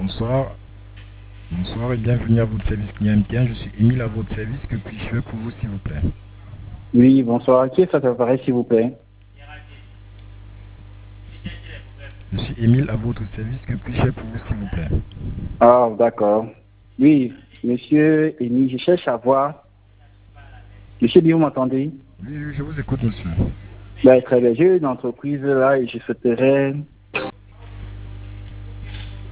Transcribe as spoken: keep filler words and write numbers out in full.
Bonsoir. Bonsoir et bienvenue à votre service client M T N. Je suis Émile à votre service. Que puis-je faire pour vous, s'il vous plaît? Oui, bonsoir. Qui est cet appareil, s'il vous plaît? Je suis Émile à votre service. Que puis-je faire pour vous, s'il vous plaît? Ah, d'accord. Oui, monsieur Émile, je cherche à voir. Monsieur, bien, vous m'entendez? Oui, oui, je vous écoute, monsieur. Ben, très bien. J'ai une entreprise là et je souhaiterais